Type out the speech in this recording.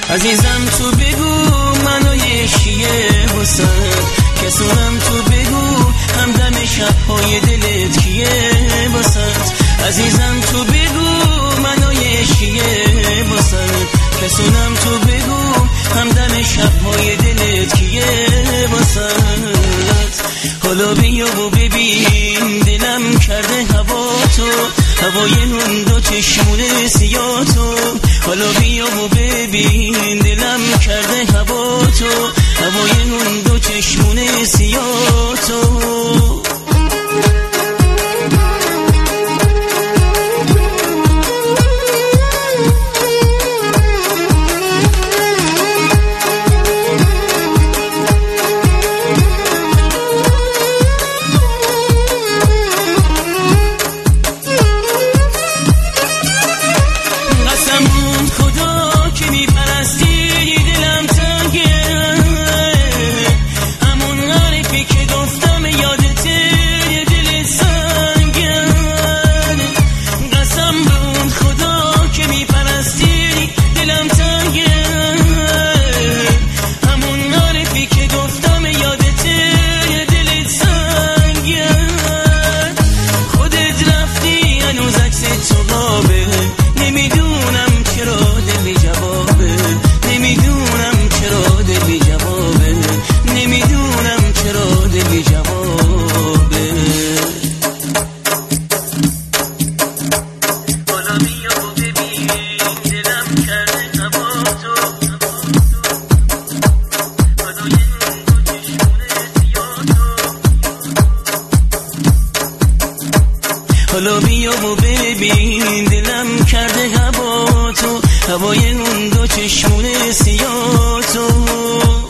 عزیزم تو بگو منو یکیه واسد، کسونم تو بگو همدم شب‌های دلت کیه واسد. عزیزم تو بگو منو یکیه واسد، کسونم تو بگو همدم شب‌های دلت کیه واسد. حالا بیا و ببین دلم کرده هوا تو، هوای اون دو چشمون سیاه تو. حالا بیا و ببین دلم کرده هوا تو، هوای اون دو چشمون سیاه تو. حالا بیا و ببین دلم کرده هوا تو، هوای اون دو چشمون سیاه تو.